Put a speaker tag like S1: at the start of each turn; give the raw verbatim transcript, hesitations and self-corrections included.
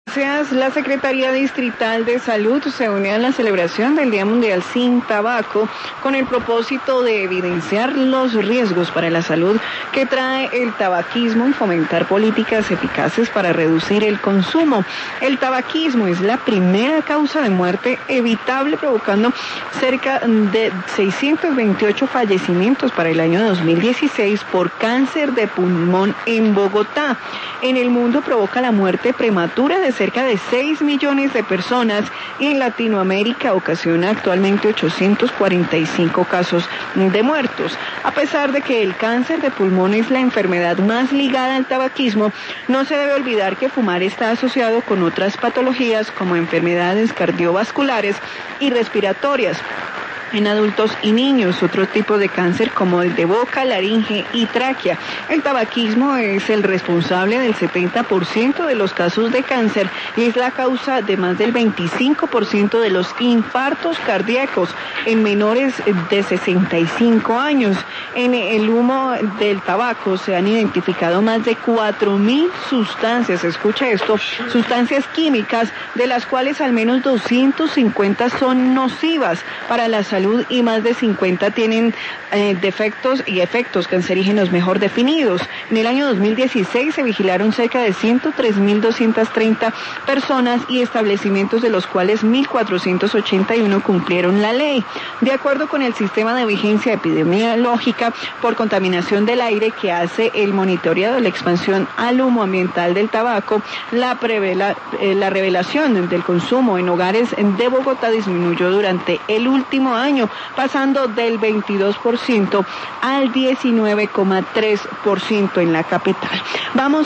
S1: Gracias. La Secretaría Distrital de Salud se unió a la celebración del Día Mundial Sin Tabaco con el propósito de evidenciar los riesgos para la salud que trae el tabaquismo y fomentar políticas eficaces para reducir el consumo. El tabaquismo es la primera causa de muerte evitable, provocando cerca de seiscientos veintiocho fallecimientos para el año dos mil dieciséis por cáncer de pulmón en Bogotá. En el mundo provoca la muerte prematura de cerca de seis millones de personas y en Latinoamérica ocasiona actualmente ochocientos cuarenta y cinco casos de muertos. A pesar de que el cáncer de pulmón es la enfermedad más ligada al tabaquismo, no se debe olvidar que fumar está asociado con otras patologías como enfermedades cardiovasculares y respiratorias en adultos y niños, otro tipo de cáncer como el de boca, laringe y tráquea. El tabaquismo es el responsable del setenta por ciento de los casos de cáncer y es la causa de más del veinticinco por ciento de los infartos cardíacos en menores de sesenta y cinco años. En el humo del tabaco se han identificado más de cuatro mil sustancias, escucha esto, sustancias químicas, de las cuales al menos doscientas cincuenta son nocivas para la salud y más de cincuenta tienen eh, defectos y efectos cancerígenos mejor definidos. En el año dos mil dieciséis se vigilaron cerca de ciento tres mil doscientas treinta personas y establecimientos, de los cuales mil cuatrocientos ochenta y uno cumplieron la ley. De acuerdo con el sistema de vigilancia epidemiológica por contaminación del aire que hace el monitoreado de la expansión al humo ambiental del tabaco, la, prevela, eh, la revelación del consumo en hogares de Bogotá disminuyó durante el último año, pasando del veintidós por ciento al diecinueve coma tres por ciento en la capital. Vamos